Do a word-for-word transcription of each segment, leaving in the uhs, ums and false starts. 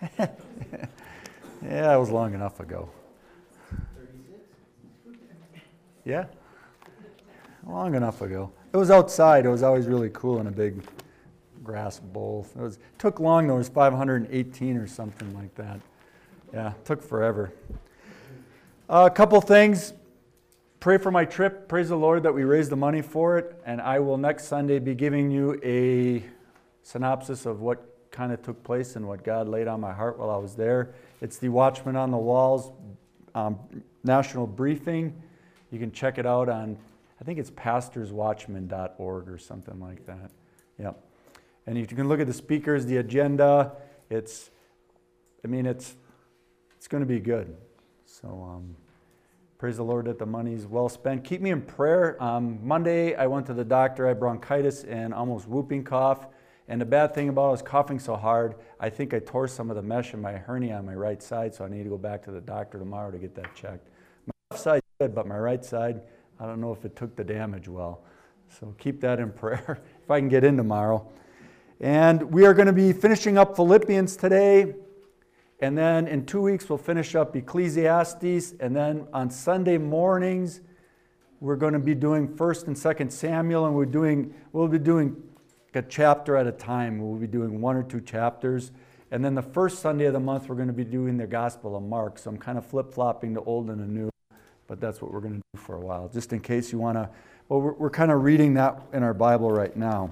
Yeah, it was long enough ago. Yeah, long enough ago. It was outside. It was always really cool in a big grass bowl. It was took long though. It was five hundred eighteen or something like that. Yeah, took forever. Uh, a couple things. Pray for my trip. Praise the Lord that we raised the money for it. And I will next Sunday be giving you a synopsis of what kind of took place and what God laid on my heart while I was there. It's the Watchman on the Walls um, national briefing. You can check it out on, I think it's pastors watchman dot org or something like that. Yep. And you can look at the speakers, the agenda. It's, I mean, it's it's going to be good. So um, praise the Lord that the money's well spent. Keep me in prayer. Um, Monday, I went to the doctor. I had bronchitis and almost whooping cough. And the bad thing about it, I was coughing so hard, I think I tore some of the mesh in my hernia on my right side, so I need to go back to the doctor tomorrow to get that checked. My left side's good, but my right side, I don't know if it took the damage well. So keep that in prayer if I can get in tomorrow. And we are going to be finishing up Philippians today. And then in two weeks, we'll finish up Ecclesiastes. And then on Sunday mornings, we're going to be doing First and Second Samuel. And we're doing, we'll be doing a chapter at a time. We'll be doing one or two chapters. And then the first Sunday of the month, we're going to be doing the Gospel of Mark. So I'm kind of flip-flopping the old and the new. But that's what we're going to do for a while. Just in case you want to, well, we're, we're kind of reading that in our Bible right now.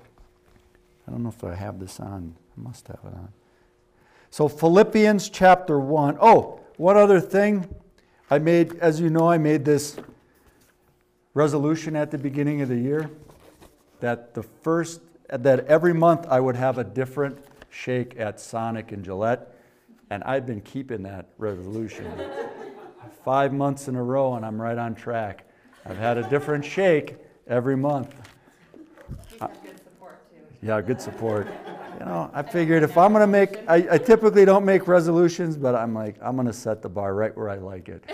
I don't know if I have this on. I must have it on. So Philippians chapter one. Oh, one other thing. I made, as you know, I made this resolution at the beginning of the year that the first, that every month I would have a different shake at Sonic and Gillette. And I've been keeping that resolution. Five months in a row, and I'm right on track. I've had a different shake every month. You have good support, too. Yeah, good support. You know, I figured if I'm going to make, I, I typically don't make resolutions, but I'm like, I'm going to set the bar right where I like it.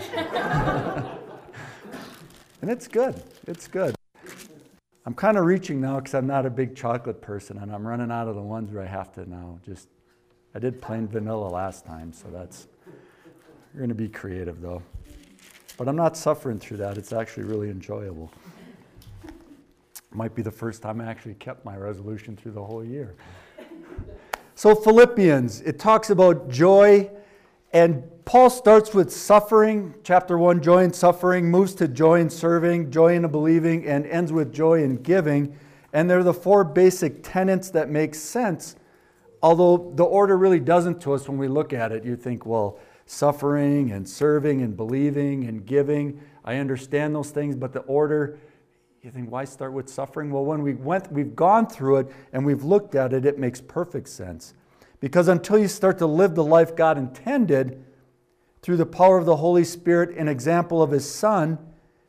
And it's good. It's good. I'm kind of reaching now because I'm not a big chocolate person, and I'm running out of the ones where I have to now. Just, I did plain vanilla last time, so that's, we're going to be creative, though. But I'm not suffering through that. It's actually really enjoyable. Might be the first time I actually kept my resolution through the whole year. So Philippians, it talks about joy, and Paul starts with suffering, chapter one, joy in suffering, moves to joy in serving, joy in believing, and ends with joy in giving. And they're the four basic tenets that make sense, although the order really doesn't to us when we look at it. You think, well, suffering and serving and believing and giving, I understand those things, but the order, you think, why start with suffering? Well, when we went, we've gone through it and we've looked at it, it makes perfect sense. Because until you start to live the life God intended through the power of the Holy Spirit, an example of His Son,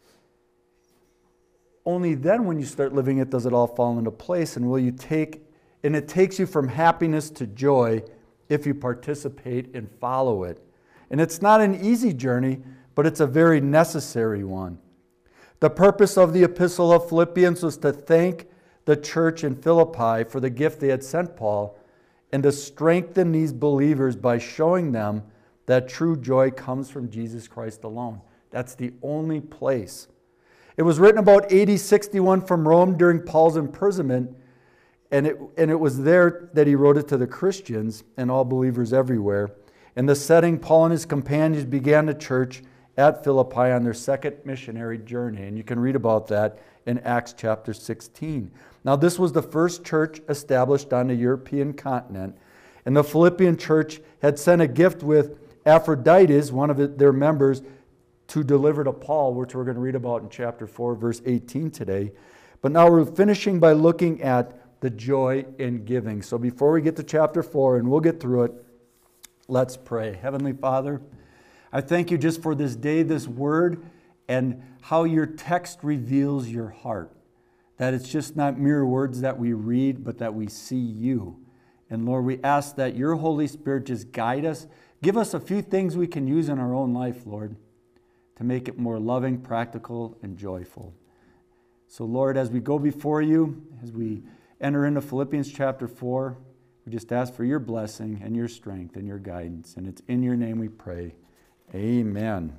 only then when you start living it does it all fall into place. And will you take, and it takes you from happiness to joy if you participate and follow it. And it's not an easy journey, but it's a very necessary one. The purpose of the epistle of Philippians was to thank the church in Philippi for the gift they had sent Paul and to strengthen these believers by showing them that true joy comes from Jesus Christ alone. That's the only place. It was written about A D sixty-one from Rome during Paul's imprisonment, and it, and it was there that he wrote it to the Christians and all believers everywhere. In the setting, Paul and his companions began the church at Philippi on their second missionary journey. And you can read about that in Acts chapter sixteen. Now, this was the first church established on the European continent. And the Philippian church had sent a gift with Epaphroditus, one of their members, to deliver to Paul, which we're going to read about in chapter four, verse eighteen today. But now we're finishing by looking at the joy in giving. So before we get to chapter four, and we'll get through it, let's pray. Heavenly Father, I thank you just for this day, this word, and how your text reveals your heart. That it's just not mere words that we read, but that we see you. And Lord, we ask that your Holy Spirit just guide us. Give us a few things we can use in our own life, Lord, to make it more loving, practical, and joyful. So Lord, as we go before you, as we enter into Philippians chapter four, We just ask for your blessing and your strength and your guidance. And it's in your name we pray. Amen.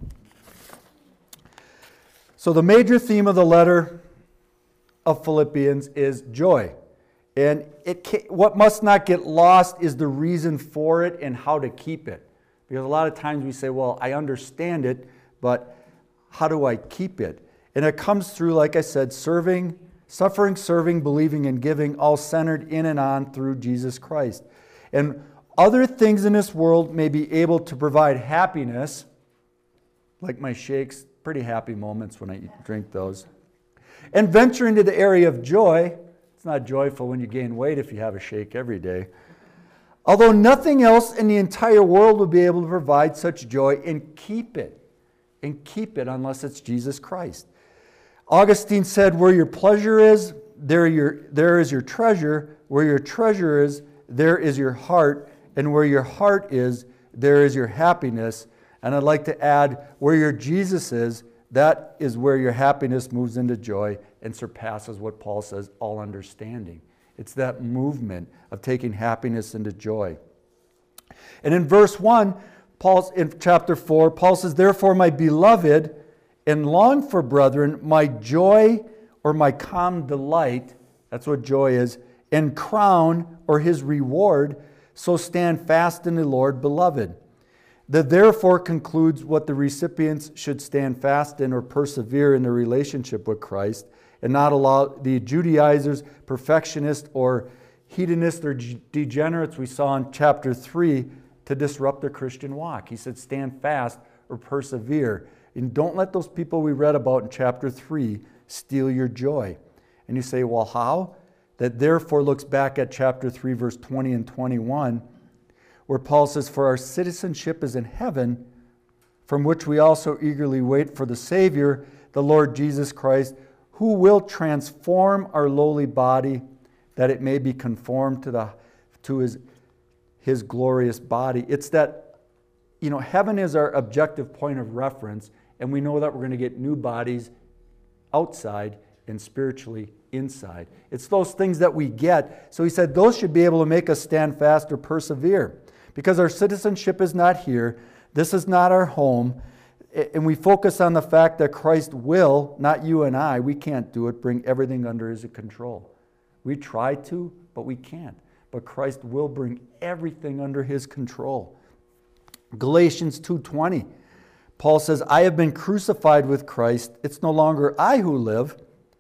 So the major theme of the letter of Philippians is joy. And it can, what must not get lost is the reason for it and how to keep it. Because a lot of times we say, well, I understand it, but how do I keep it? And it comes through, like I said, serving, suffering, serving, believing, and giving, all centered in and on through Jesus Christ. And other things in this world may be able to provide happiness, like my shakes, pretty happy moments when I drink those. And venture into the area of joy. It's not joyful when you gain weight if you have a shake every day. Although nothing else in the entire world will be able to provide such joy, and keep it. And keep it unless it's Jesus Christ. Augustine said, where your pleasure is, there, your, there is your treasure. Where your treasure is, there is your heart. And where your heart is, there is your happiness. And I'd like to add, where your Jesus is, that is where your happiness moves into joy and surpasses what Paul says, all understanding. It's that movement of taking happiness into joy. And in verse one, Paul's in chapter four, Paul says, therefore, my beloved, and long for brethren, my joy or my calm delight, that's what joy is, and crown or his reward, so stand fast in the Lord, beloved. The therefore concludes what the recipients should stand fast in or persevere in their relationship with Christ, and not allow the Judaizers, perfectionists, or hedonists or degenerates we saw in chapter three to disrupt their Christian walk. He said, stand fast or persevere. And don't let those people we read about in chapter three steal your joy. And you say, well, how? That therefore looks back at chapter three, verse twenty and twenty-one, where Paul says, for our citizenship is in heaven, from which we also eagerly wait for the Savior, the Lord Jesus Christ, who will transform our lowly body, that it may be conformed to the to his, his glorious body. It's that, you know, heaven is our objective point of reference, and we know that we're going to get new bodies outside and spiritually inside. It's those things that we get. So he said those should be able to make us stand fast or persevere. Because our citizenship is not here. This is not our home. And we focus on the fact that Christ will, not you and I, we can't do it, bring everything under his control. We try to, but we can't. But Christ will bring everything under his control. Galatians two twenty, Paul says, I have been crucified with Christ. It's no longer I who live,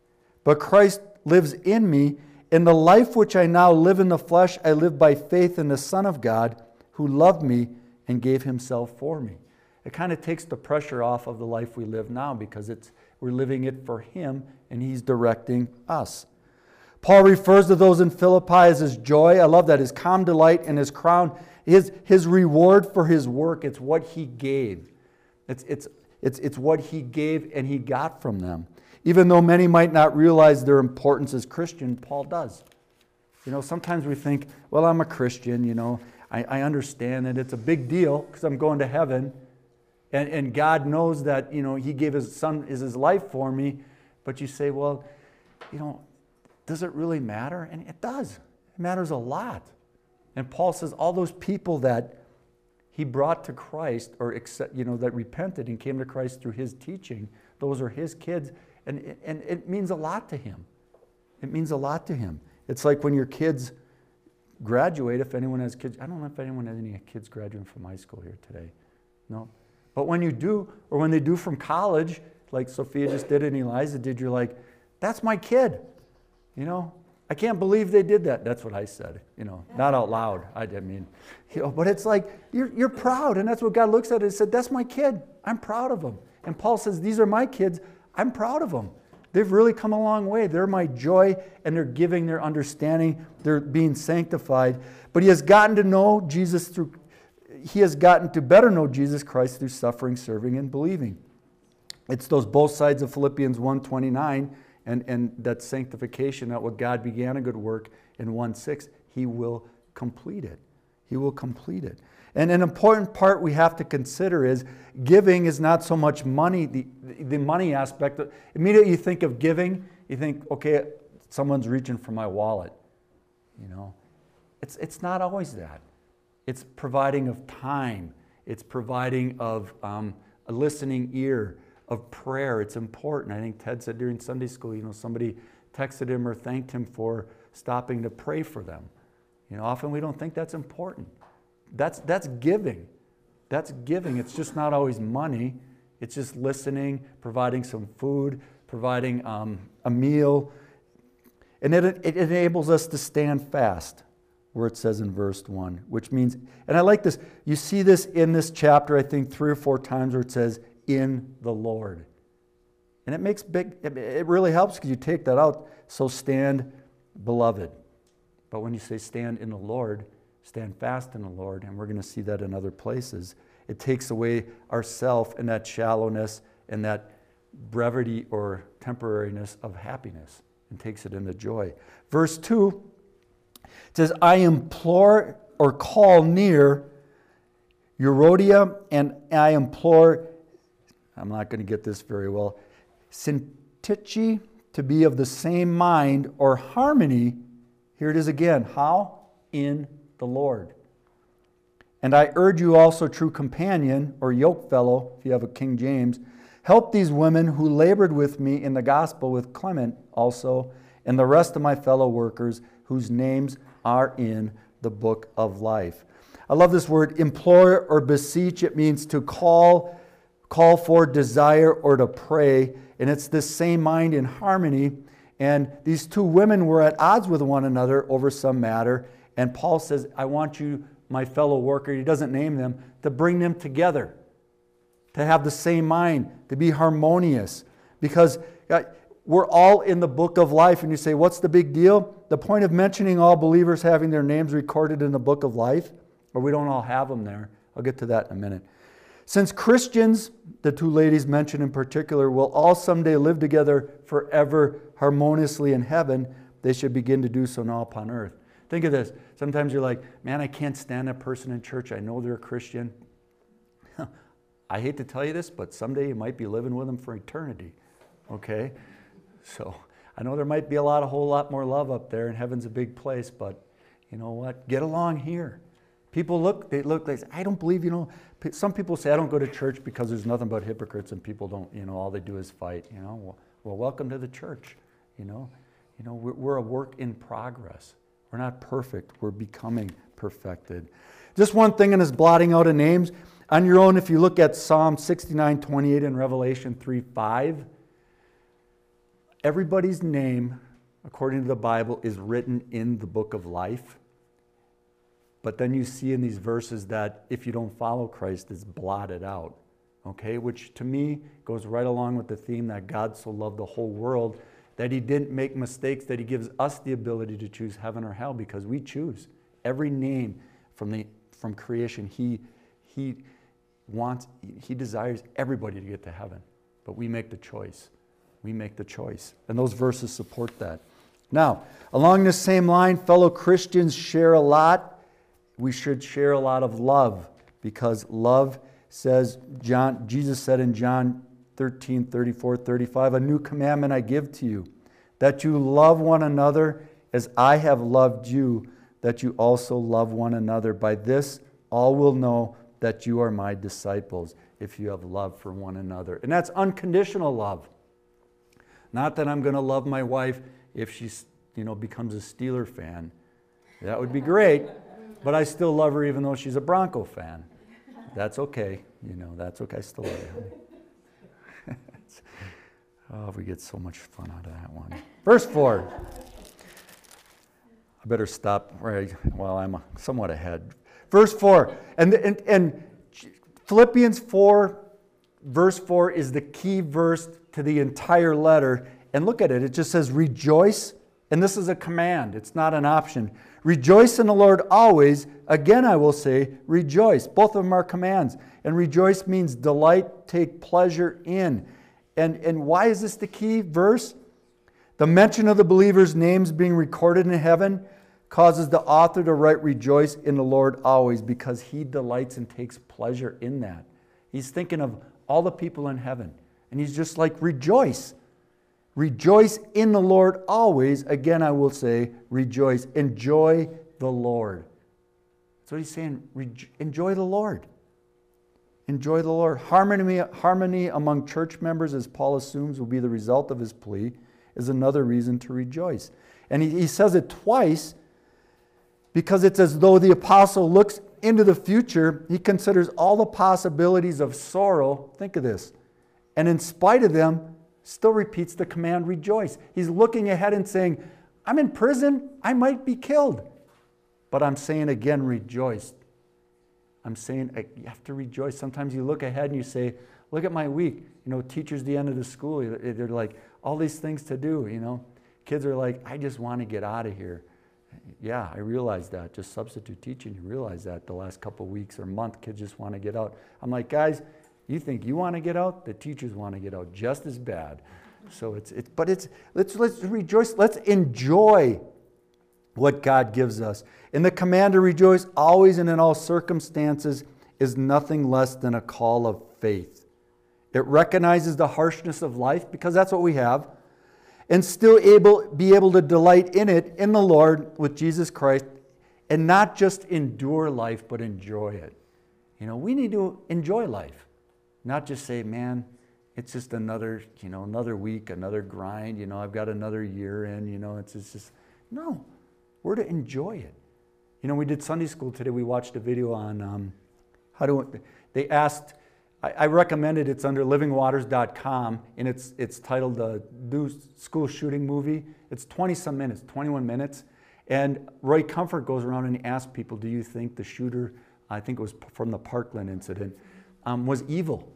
but Christ lives in me. In the life which I now live in the flesh, I live by faith in the Son of God, who loved me and gave himself for me. It kind of takes the pressure off of the life we live now, because it's we're living it for him and he's directing us. Paul refers to those in Philippi as his joy. I love that. His calm delight and his crown. His, his reward for his work. It's what he gave. It's, it's, it's, it's what he gave and he got from them. Even though many might not realize their importance as Christian, Paul does. You know, sometimes we think, well, I'm a Christian, you know. I, I understand that it's a big deal because I'm going to heaven. And, and God knows that, you know, he gave his son is his life for me. But you say, well, you know, does it really matter? And it does. It matters a lot. And Paul says all those people that he brought to Christ, or accept, you know, that repented and came to Christ through his teaching, those are his kids. And, and it means a lot to him. It means a lot to him. It's like when your kids graduate, if anyone has kids. I don't know if anyone has any kids graduating from high school here today. No. But when you do, or when they do from college, like Sophia just did and Eliza did, you're like, that's my kid. You know, I can't believe they did that. That's what I said, you know, not out loud. I didn't mean, you know, but it's like, you're, you're proud. And that's what God looks at and said, that's my kid. I'm proud of them. And Paul says, these are my kids. I'm proud of them. They've really come a long way. They're my joy, and they're giving their understanding. They're being sanctified. But he has gotten to know Jesus through, he has gotten to better know Jesus Christ through suffering, serving, and believing. It's those both sides of Philippians one twenty-nine and, and that sanctification, that what God began a good work in one six, he will complete it. He will complete it. And an important part we have to consider is giving is not so much money, the, the money aspect. Immediately you think of giving, you think, okay, someone's reaching for my wallet, you know. It's, it's not always that. It's providing of time. It's providing of um, a listening ear, of prayer. It's important. I think Ted said during Sunday school, you know, somebody texted him or thanked him for stopping to pray for them. You know, often we don't think that's important. That's, that's giving. That's giving. It's just not always money. It's just listening, providing some food, providing um, a meal. And it, it enables us to stand fast, where it says in verse one, which means, and I like this, you see this in this chapter, I think three or four times where it says, in the Lord. And it makes big, it really helps because you take that out, so stand, beloved. But when you say stand in the Lord, stand fast in the Lord, and we're going to see that in other places, it takes away our self and that shallowness and that brevity or temporariness of happiness and takes it into joy. Verse two, it says, I implore or call near Eurodia, and I implore, I'm not going to get this very well, Syntyche to be of the same mind or harmony. Here it is again. How? In the Lord. And I urge you also, true companion or yoke fellow, if you have a King James, help these women who labored with me in the gospel with Clement also, and the rest of my fellow workers whose names are in the book of life. I love this word, implore or beseech. It means to call, call for, desire, or to pray. And it's this same mind in harmony. And these two women were at odds with one another over some matter. And Paul says, I want you, my fellow worker, he doesn't name them, to bring them together, to have the same mind, to be harmonious. Because we're all in the book of life. And you say, what's the big deal? The point of mentioning all believers having their names recorded in the book of life, or we don't all have them there. I'll get to that in a minute. Since Christians, the two ladies mentioned in particular, will all someday live together forever harmoniously in heaven, they should begin to do so now upon earth. Think of this. Sometimes you're like, man, I can't stand that person in church. I know they're a Christian. I hate to tell you this, but someday you might be living with them for eternity. Okay? So I know there might be a lot, a whole lot more love up there, and heaven's a big place, but you know what? Get along here. People look, they look, they say, I don't believe, you know, some people say, I don't go to church because there's nothing but hypocrites and people don't, you know, all they do is fight, you know. Well, well welcome to the church, you know. You know, we're, we're a work in progress. We're not perfect. We're becoming perfected. Just one thing in this blotting out of names. On your own, if you look at Psalm sixty-nine twenty-eight and Revelation three five, everybody's name, according to the Bible, is written in the book of life. But then you see in these verses that if you don't follow Christ, it's blotted out. Okay? Which to me goes right along with the theme that God so loved the whole world that he didn't make mistakes, that he gives us the ability to choose heaven or hell because we choose. Every name from the from creation, he he wants, he desires everybody to get to heaven. But we make the choice. We make the choice. And those verses support that. Now, along this same line, fellow Christians share a lot. We should share a lot of love because love says, John, Jesus said in John thirteen, thirty-four, thirty-five, a new commandment I give to you, that you love one another as I have loved you, that you also love one another. By this, all will know that you are my disciples, if you have love for one another. And that's unconditional love. Not that I'm going to love my wife if she, you know, becomes a Steeler fan. That would be great, but I still love her even though she's a Bronco fan. That's okay. You know, that's okay. I still love her. Oh, we get so much fun out of that one. Verse four. I better stop right while I'm somewhat ahead. Verse four. And, and, and Philippians four, verse four is the key verse to the entire letter. And look at it. It just says rejoice. And this is a command. It's not an option. Rejoice in the Lord always. Again, I will say rejoice. Both of them are commands. And rejoice means delight, take pleasure in. And, and why is this the key verse? The mention of the believers' names being recorded in heaven causes the author to write rejoice in the Lord always because he delights and takes pleasure in that. He's thinking of all the people in heaven. And he's just like, rejoice. Rejoice in the Lord always. Again, I will say, rejoice. Enjoy the Lord. That's what he's saying. Re- enjoy the Lord. Enjoy the Lord. Harmony, harmony among church members, as Paul assumes will be the result of his plea, is another reason to rejoice. And he, he says it twice because it's as though the apostle looks into the future. He considers all the possibilities of sorrow. Think of this. And in spite of them, still repeats the command, rejoice. He's looking ahead and saying, I'm in prison. I might be killed. But I'm saying again, rejoice. I'm saying you have to rejoice. Sometimes you look ahead and you say, look at my week. You know, teachers, the end of the school, they're like, all these things to do, you know. Kids are like, I just want to get out of here. Yeah, I realize that. Just substitute teaching, you realize that the last couple of weeks or month, kids just want to get out. I'm like, guys, you think you want to get out? The teachers want to get out just as bad. So it's, it's but it's, let's, let's rejoice. Let's enjoy what God gives us. And the command to rejoice always and in all circumstances is nothing less than a call of faith. It recognizes the harshness of life, because that's what we have, and still able be able to delight in it, in the Lord, with Jesus Christ, and not just endure life, but enjoy it. You know, we need to enjoy life, not just say, man, it's just another, you know, another week, another grind, you know, I've got another year in, you know, it's, it's just, no, we're to enjoy it. You know, we did Sunday school today. We watched a video on um, how to, they asked, I, I recommended, it's under living waters dot com, and it's it's titled the New School Shooting Movie. It's twenty some minutes, twenty-one minutes. And Roy Comfort goes around and he asks people, do you think the shooter, I think it was from the Parkland incident, um, was evil?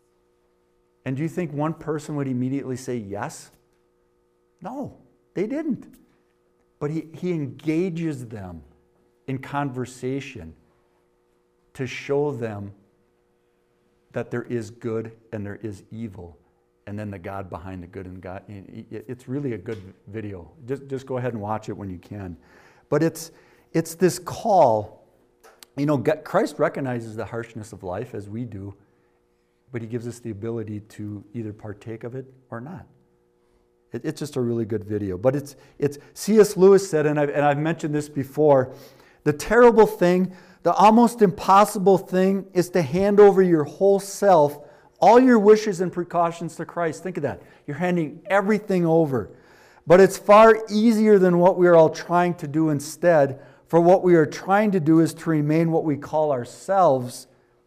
And do you think one person would immediately say yes? No, they didn't. But he, he engages them in conversation to show them that there is good and there is evil, and then the God behind the good and God. It's really a good video. Just, just go ahead and watch it when you can. But it's, it's this call. You know, Christ recognizes the harshness of life as we do, but he gives us the ability to either partake of it or not. It, it's just a really good video. But it's, it's C S Lewis said, and I've, and I've mentioned this before, the terrible thing, the almost impossible thing, is to hand over your whole self, all your wishes and precautions to Christ. Think of that. You're handing everything over. But it's far easier than what we are all trying to do instead. For what we are trying to do is to remain what we call ourselves.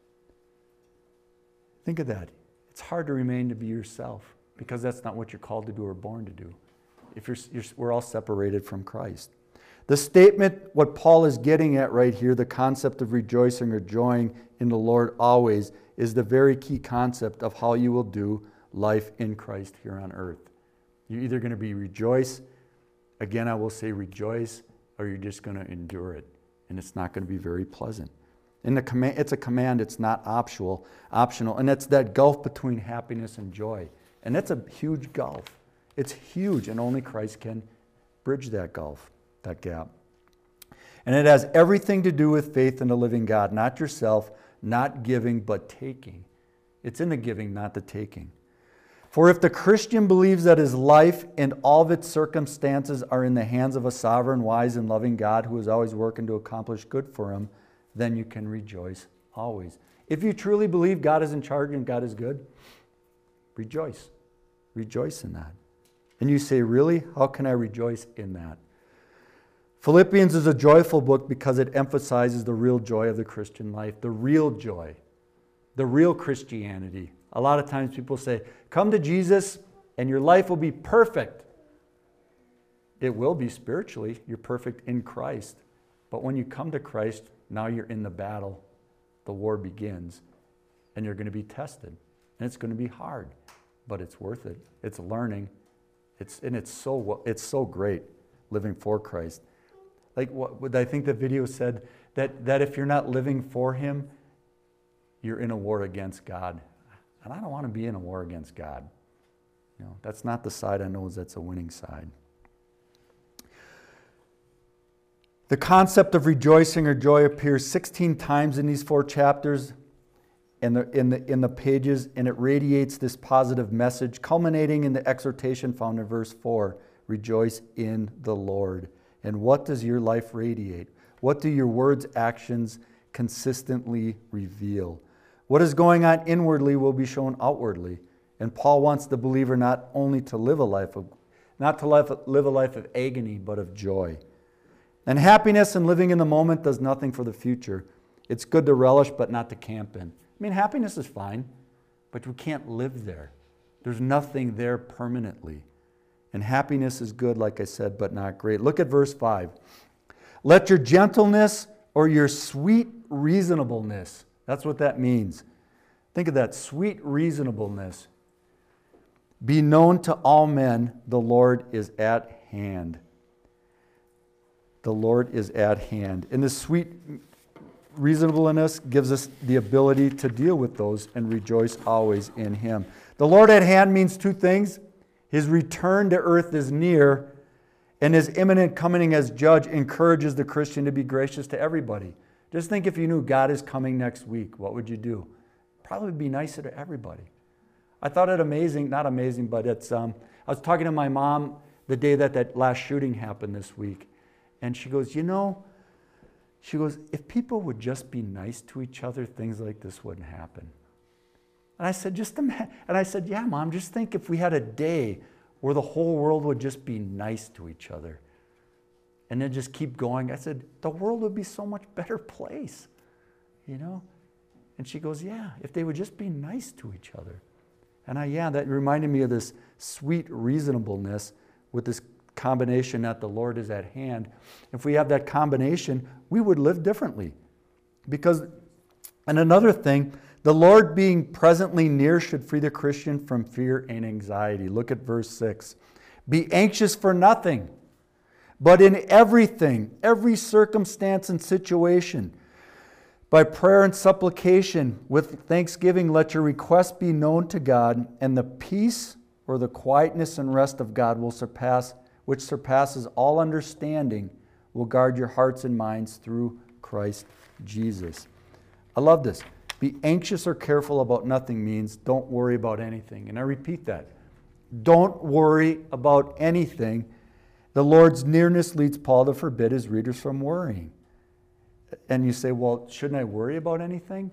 Think of that. It's hard to remain to be yourself, because that's not what you're called to do or born to do. If you're, you're, we're all separated from Christ. The statement, what Paul is getting at right here, the concept of rejoicing or joying in the Lord always, is the very key concept of how you will do life in Christ here on earth. You're either going to be rejoice, again I will say rejoice, or you're just going to endure it. And it's not going to be very pleasant. And the command, it's a command, it's not optional, optional. And it's that gulf between happiness and joy. And that's a huge gulf. It's huge, and only Christ can bridge that gulf, that gap. And it has everything to do with faith in the living God, not yourself, not giving, but taking. It's in the giving, not the taking. For if the Christian believes that his life and all of its circumstances are in the hands of a sovereign, wise, and loving God who is always working to accomplish good for him, then you can rejoice always. If you truly believe God is in charge and God is good, rejoice. Rejoice in that. And you say, really? How can I rejoice in that? Philippians is a joyful book because it emphasizes the real joy of the Christian life, the real joy, the real Christianity. A lot of times people say, come to Jesus and your life will be perfect. It will be spiritually. You're perfect in Christ. But when you come to Christ, now you're in the battle. The war begins and you're going to be tested. And it's going to be hard, but it's worth it. It's learning. It's, and it's so, it's so great living for Christ. Like what I think the video said, that, that if you're not living for him, you're in a war against God. And I don't want to be in a war against God. You know, that's not the side I know is that's a winning side. The concept of rejoicing or joy appears sixteen times in these four chapters in the, in the, in the pages, and it radiates this positive message, culminating in the exhortation found in verse four, rejoice in the Lord. And what does your life radiate? What do your words, actions consistently reveal? What is going on inwardly will be shown outwardly. And Paul wants the believer not only to live a life of, not to live, live a life of agony, but of joy. And happiness and living in the moment does nothing for the future. It's good to relish, but not to camp in. I mean, happiness is fine, but we can't live there. There's nothing there permanently. And happiness is good, like I said, but not great. Look at verse five. Let your gentleness or your sweet reasonableness, that's what that means. Think of that, sweet reasonableness. Be known to all men, the Lord is at hand. The Lord is at hand. And this sweet reasonableness gives us the ability to deal with those and rejoice always in Him. The Lord at hand means two things. His return to earth is near, and His imminent coming as judge encourages the Christian to be gracious to everybody. Just think if you knew God is coming next week, what would you do? Probably be nicer to everybody. I thought it amazing, not amazing, but it's, um, I was talking to my mom the day that that last shooting happened this week, and she goes, you know, she goes, if people would just be nice to each other, things like this wouldn't happen. And I said, just imagine, and I said, yeah, Mom, just think if we had a day where the whole world would just be nice to each other and then just keep going. I said, the world would be so much better place, you know? And she goes, yeah, if they would just be nice to each other. And I, yeah, that reminded me of this sweet reasonableness with this combination that the Lord is at hand. If we have that combination, we would live differently. Because, and another thing, the Lord being presently near should free the Christian from fear and anxiety. Look at verse six. Be anxious for nothing, but in everything, every circumstance and situation, by prayer and supplication, with thanksgiving, let your requests be known to God, and the peace or the quietness and rest of God will surpass, which surpasses all understanding, will guard your hearts and minds through Christ Jesus. I love this. Be anxious or careful about nothing means don't worry about anything. And I repeat that. Don't worry about anything. The Lord's nearness leads Paul to forbid his readers from worrying. And you say, well, shouldn't I worry about anything?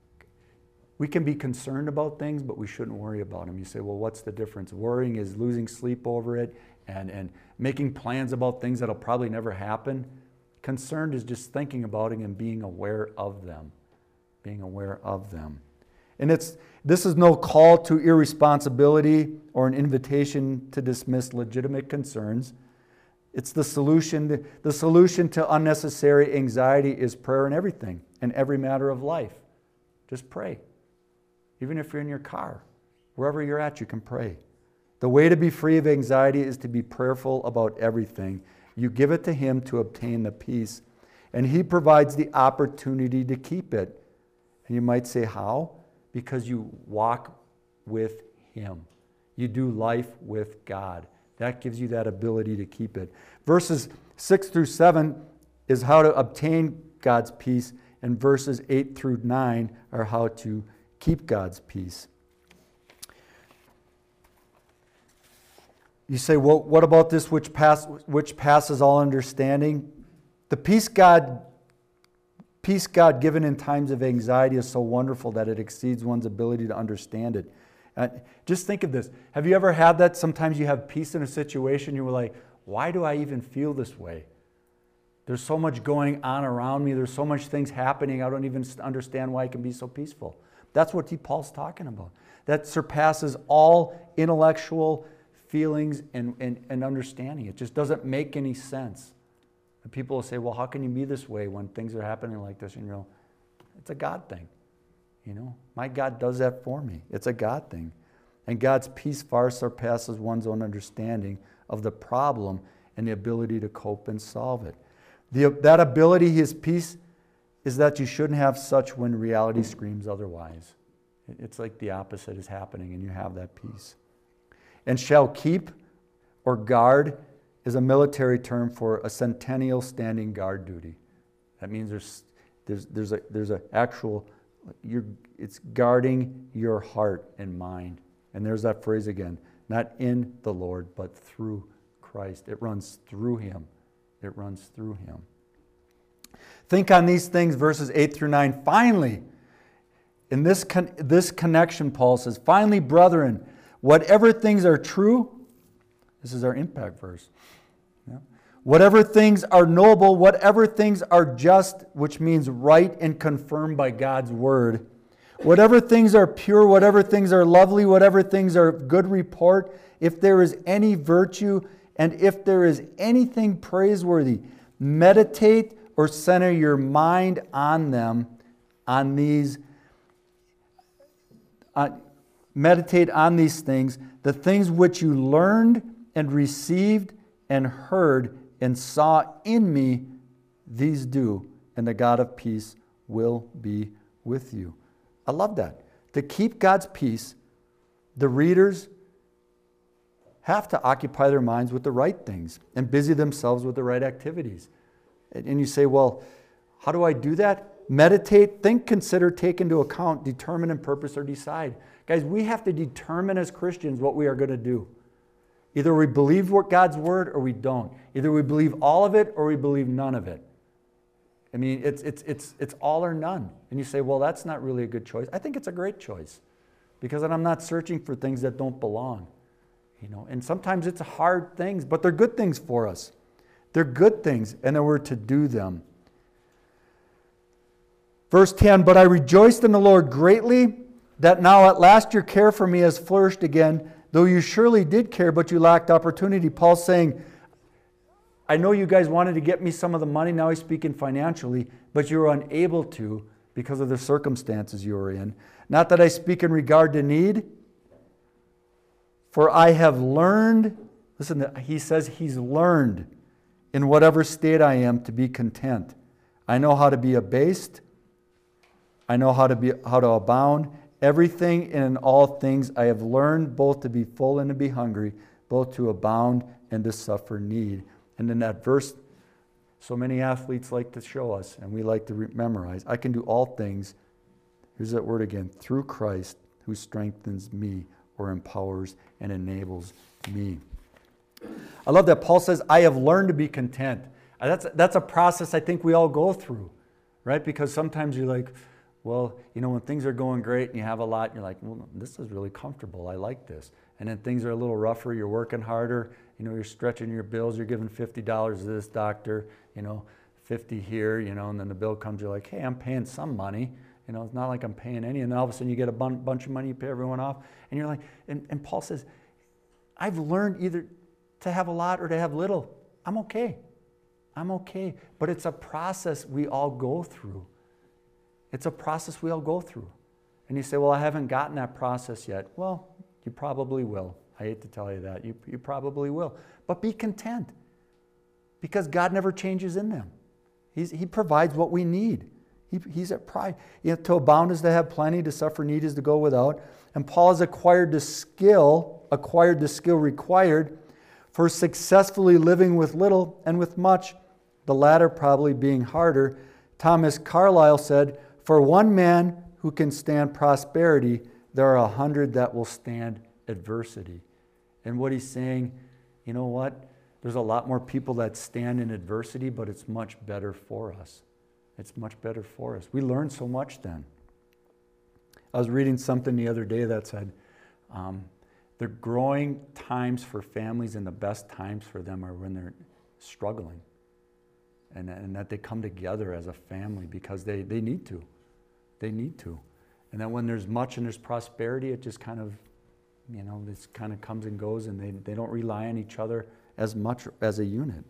We can be concerned about things, but we shouldn't worry about them. You say, well, what's the difference? Worrying is losing sleep over it and, and making plans about things that'll probably never happen. Concerned is just thinking about it and being aware of them. Being aware of them. And it's this is no call to irresponsibility or an invitation to dismiss legitimate concerns. It's the solution. The solution to unnecessary anxiety is prayer in everything, in every matter of life. Just pray. Even if you're in your car, wherever you're at, you can pray. The way to be free of anxiety is to be prayerful about everything. You give it to Him to obtain the peace, and He provides the opportunity to keep it. And you might say, how? Because you walk with Him. You do life with God. That gives you that ability to keep it. Verses six through seven is how to obtain God's peace, and verses eight through nine are how to keep God's peace. You say, well, what about this which, pass, which passes all understanding? The peace God Peace God given in times of anxiety is so wonderful that it exceeds one's ability to understand it. Uh, just think of this. Have you ever had that? Sometimes you have peace in a situation, you were like, why do I even feel this way? There's so much going on around me. There's so much things happening. I don't even understand why I can be so peaceful. That's what Paul's talking about. That surpasses all intellectual feelings and, and, and understanding. It just doesn't make any sense. And people will say, well, how can you be this way when things are happening like this? And you know, it's a God thing. You know, my God does that for me. It's a God thing. And God's peace far surpasses one's own understanding of the problem and the ability to cope and solve it. The, that ability, His peace, is that you shouldn't have such when reality screams otherwise. It's like the opposite is happening and you have that peace. And shall keep or guard is a military term for a centennial standing guard duty. That means there's there's there's a there's a actual you're it's guarding your heart and mind. And there's that phrase again, not in the Lord, but through Christ. It runs through Him. It runs through Him. Think on these things, verses eight through nine. Finally, in this, con- this connection, Paul says, finally, brethren, whatever things are true, this is our impact verse. Yeah. Whatever things are noble, whatever things are just, which means right and confirmed by God's word, whatever things are pure, whatever things are lovely, whatever things are of good report, if there is any virtue, and if there is anything praiseworthy, meditate or center your mind on them, on these, uh, meditate on these things, the things which you learned and received and heard and saw in me, these do, and the God of peace will be with you. I love that. To keep God's peace, the readers have to occupy their minds with the right things and busy themselves with the right activities. And you say, well, how do I do that? Meditate, think, consider, take into account, determine, and purpose, or decide. Guys, we have to determine as Christians what we are going to do. Either we believe what God's word or we don't. Either we believe all of it or we believe none of it. I mean, it's, it's, it's, it's all or none. And you say, well, that's not really a good choice. I think it's a great choice because then I'm not searching for things that don't belong. You know, and sometimes it's hard things, but they're good things for us. They're good things, and then we're to do them. Verse ten, but I rejoiced in the Lord greatly that now at last your care for me has flourished again, though you surely did care, but you lacked opportunity. Paul's saying, I know you guys wanted to get me some of the money, now he's speaking financially, but you were unable to because of the circumstances you were in. Not that I speak in regard to need, for I have learned, listen, he says he's learned in whatever state I am to be content. I know how to be abased. I know how to be how to abound. Everything and in all things I have learned both to be full and to be hungry, both to abound and to suffer need. And in that verse, so many athletes like to show us, and we like to re- memorize, I can do all things, here's that word again, through Christ who strengthens me or empowers and enables me. I love that Paul says, I have learned to be content. That's, that's a process I think we all go through, right? Because sometimes you're like, well, you know, when things are going great and you have a lot, you're like, well, this is really comfortable. I like this. And then things are a little rougher. You're working harder. You know, you're stretching your bills. You're giving fifty dollars to this doctor, you know, fifty here, you know, and then the bill comes. You're like, hey, I'm paying some money. You know, it's not like I'm paying any. And then all of a sudden you get a bun- bunch of money, you pay everyone off. And you're like, and, and Paul says, I've learned either to have a lot or to have little. I'm okay. I'm okay. But it's a process we all go through. It's a process we all go through. And you say, well, I haven't gotten that process yet. Well, you probably will. I hate to tell you that. You, you probably will. But be content because God never changes in them. He's, he provides what we need. He, he's at pride. You know, to abound is to have plenty, to suffer need is to go without. And Paul has acquired the skill, acquired the skill required for successfully living with little and with much, the latter probably being harder. Thomas Carlyle said, for one man who can stand prosperity, there are a hundred that will stand adversity. And what he's saying, you know what? There's a lot more people that stand in adversity, but it's much better for us. It's much better for us. We learn so much then. I was reading something the other day that said, um, the growing times for families and the best times for them are when they're struggling. And, and that they come together as a family because they, they need to. They need to. And then when there's much and there's prosperity, it just kind of, you know, this kind of comes and goes and they, they don't rely on each other as much as a unit.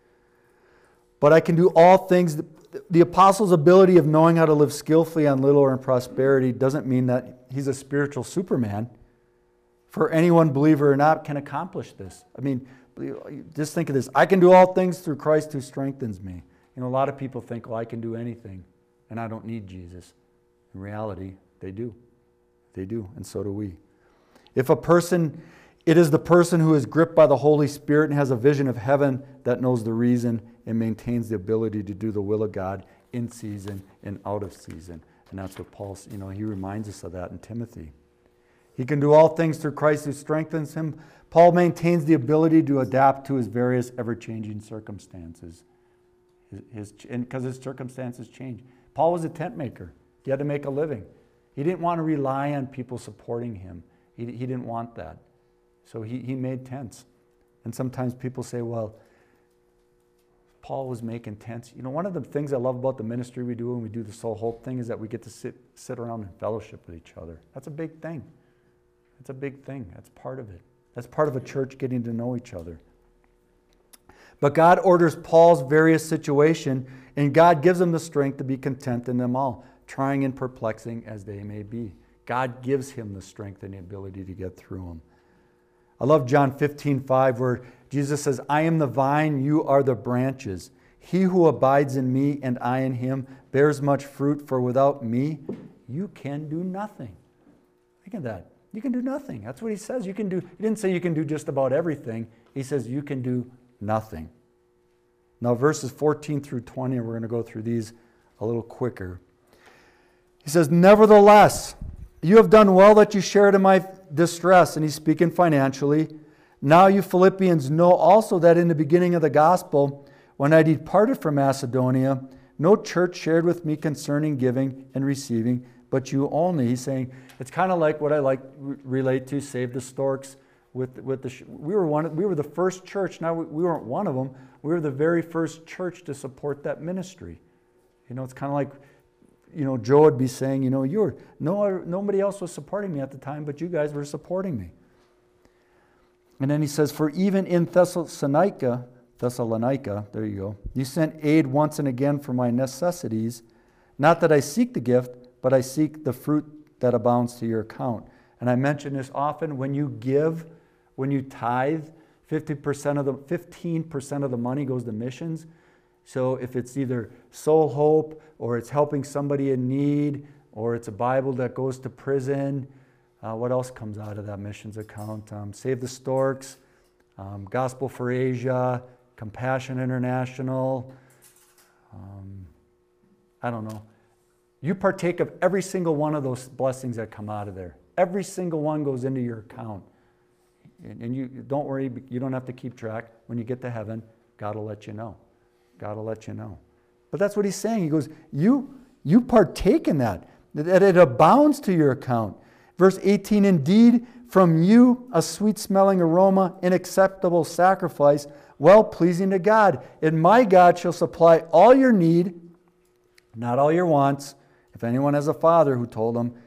But I can do all things. The, the apostle's ability of knowing how to live skillfully on little or in prosperity doesn't mean that he's a spiritual Superman. For anyone, believer or not, can accomplish this. I mean, just think of this. I can do all things through Christ who strengthens me. You know, a lot of people think, well, I can do anything, and I don't need Jesus. In reality, they do. They do, and so do we. If a person, it is the person who is gripped by the Holy Spirit and has a vision of heaven that knows the reason and maintains the ability to do the will of God in season and out of season. And that's what Paul, you know, he reminds us of that in Timothy. He can do all things through Christ who strengthens him. Paul maintains the ability to adapt to his various ever-changing circumstances. His, his, and because his circumstances changed. Paul was a tent maker. He had to make a living. He didn't want to rely on people supporting him. He, he didn't want that. So he, he made tents. And sometimes people say, well, Paul was making tents. You know, one of the things I love about the ministry we do when we do the Soul Hope thing is that we get to sit, sit around and fellowship with each other. That's a big thing. That's a big thing. That's part of it. That's part of a church getting to know each other. But God orders Paul's various situation, and God gives him the strength to be content in them all, trying and perplexing as they may be. God gives him the strength and the ability to get through them. I love John fifteen five, where Jesus says, I am the vine, you are the branches. He who abides in me and I in him bears much fruit, for without me you can do nothing. Think of that. You can do nothing. That's what he says. You can do. He didn't say you can do just about everything. He says you can do nothing. Now verses fourteen through twenty, and we're going to go through these a little quicker. He says, nevertheless, you have done well that you shared in my distress. And he's speaking financially. Now you Philippians know also that in the beginning of the gospel, when I departed from Macedonia, no church shared with me concerning giving and receiving, but you only. He's saying, it's kind of like what I like re- relate to Save the Storks. With, with the, we were one. We were the first church. Now we, we weren't one of them. We were the very first church to support that ministry. You know, it's kind of like, you know, Joe would be saying, you know, you were no nobody else was supporting me at the time, but you guys were supporting me. And then he says, for even in Thessalonica, Thessalonica, there you go, you sent aid once and again for my necessities. Not that I seek the gift, but I seek the fruit that abounds to your account. And I mention this often, when you give, when you tithe, fifty percent of the fifteen percent of the money goes to missions. So if it's either Soul Hope, or it's helping somebody in need, or it's a Bible that goes to prison, uh, what else comes out of that missions account? Um, Save the Storks, um, Gospel for Asia, Compassion International, um, I don't know. You partake of every single one of those blessings that come out of there. Every single one goes into your account. And, and you don't worry, you don't have to keep track. When you get to heaven, God will let you know. God will let you know. But that's what he's saying. He goes, you, you partake in that, that it abounds to your account. Verse eighteen, indeed, from you a sweet-smelling aroma, an acceptable sacrifice, well-pleasing to God. And my God shall supply all your need, not all your wants. If anyone has a father who told him,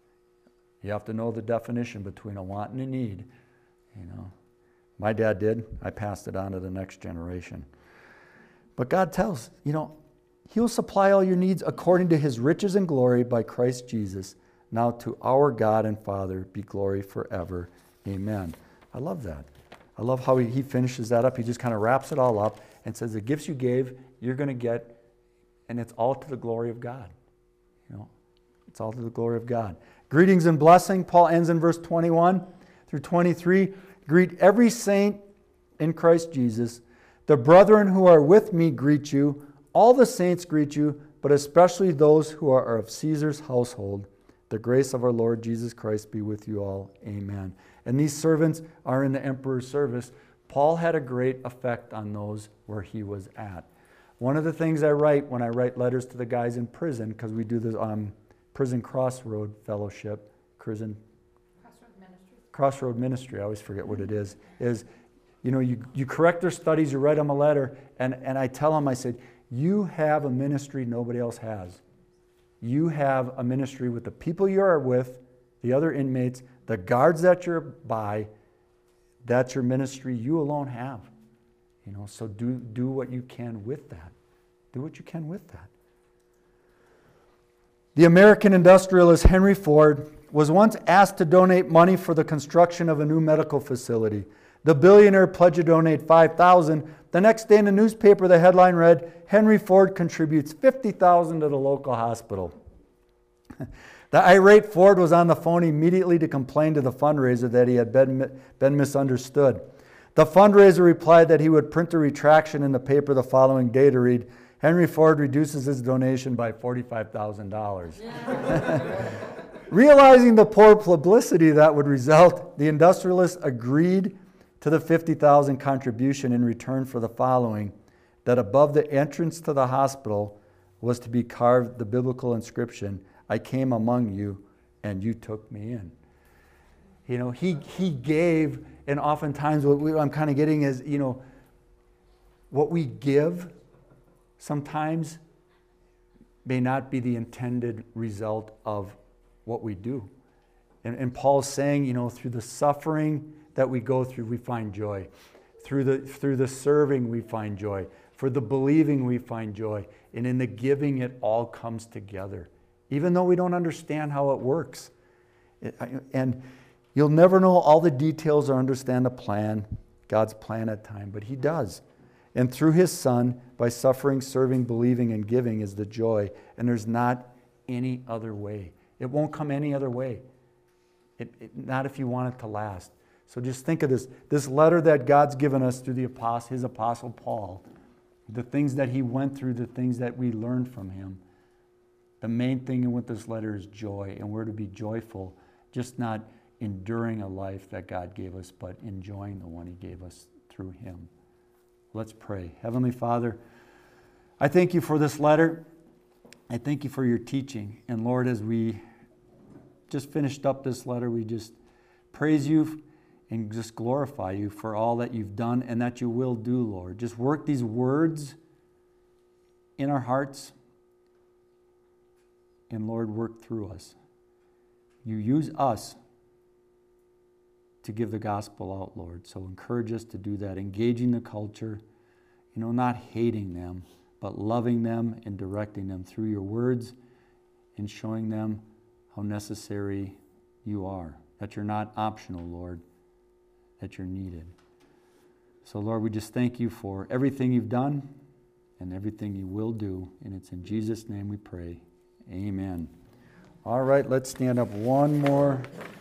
you have to know the definition between a want and a need. You know, my dad did. I passed it on to the next generation. But God tells, you know, he'll supply all your needs according to his riches and glory by Christ Jesus. Now to our God and Father be glory forever. Amen. I love that. I love how he, he finishes that up. He just kind of wraps it all up and says the gifts you gave, you're going to get, and it's all to the glory of God. You know, it's all to the glory of God. Greetings and blessing. Paul ends in verse twenty-one through twenty-three. Greet every saint in Christ Jesus. The brethren who are with me greet you. All the saints greet you, but especially those who are of Caesar's household. The grace of our Lord Jesus Christ be with you all. Amen. And these servants are in the emperor's service. Paul had a great effect on those where he was at. One of the things I write when I write letters to the guys in prison, because we do this um, prison crossroad fellowship, prison Crossroad Ministry. crossroad ministry, I always forget what it is, is, you know, you, you correct their studies, you write them a letter, and, and I tell them, I said, you have a ministry nobody else has. You have a ministry with the people you are with, the other inmates, the guards that you're by. That's your ministry you alone have. You know, so do, do what you can with that. Do what you can with that. The American industrialist Henry Ford was once asked to donate money for the construction of a new medical facility. The billionaire pledged to donate five thousand dollars. The next day in the newspaper, the headline read, Henry Ford contributes fifty thousand dollars to the local hospital. The irate Ford was on the phone immediately to complain to the fundraiser that he had been, been misunderstood. The fundraiser replied that he would print a retraction in the paper the following day to read, Henry Ford reduces his donation by forty-five thousand dollars. Realizing the poor publicity that would result, the industrialist agreed to the fifty thousand dollars contribution in return for the following. that above the entrance to the hospital was to be carved the biblical inscription, I came among you and you took me in. You know, he, he gave, and oftentimes what we, I'm kind of getting is, you know, what we give sometimes may not be the intended result of what we do. And, and Paul's saying, you know, through the suffering that we go through, we find joy. Through the, through the serving, we find joy. For the believing, we find joy. And in the giving, it all comes together. Even though we don't understand how it works. It, and you'll never know all the details or understand the plan, God's plan at time, but He does. And through His Son, by suffering, serving, believing, and giving is the joy. And there's not any other way. It won't come any other way. It, it, not if you want it to last. So just think of this. This letter that God's given us through the apostle, His Apostle Paul, the things that he went through, the things that we learned from him. The main thing with this letter is joy. And we're to be joyful, just not enduring a life that God gave us, but enjoying the one He gave us through Him. Let's pray. Heavenly Father, I thank You for this letter. I thank You for Your teaching. And Lord, as we just finished up this letter, we just praise You and just glorify You for all that You've done and that You will do, Lord. Just work these words in our hearts. And Lord, work through us. You use us to give the gospel out, Lord. So encourage us to do that, engaging the culture, you know, not hating them, but loving them and directing them through Your words and showing them how necessary You are, that You're not optional, Lord, that You're needed. So, Lord, we just thank You for everything You've done and everything You will do, and it's in Jesus' name we pray. Amen. All right, let's stand up one more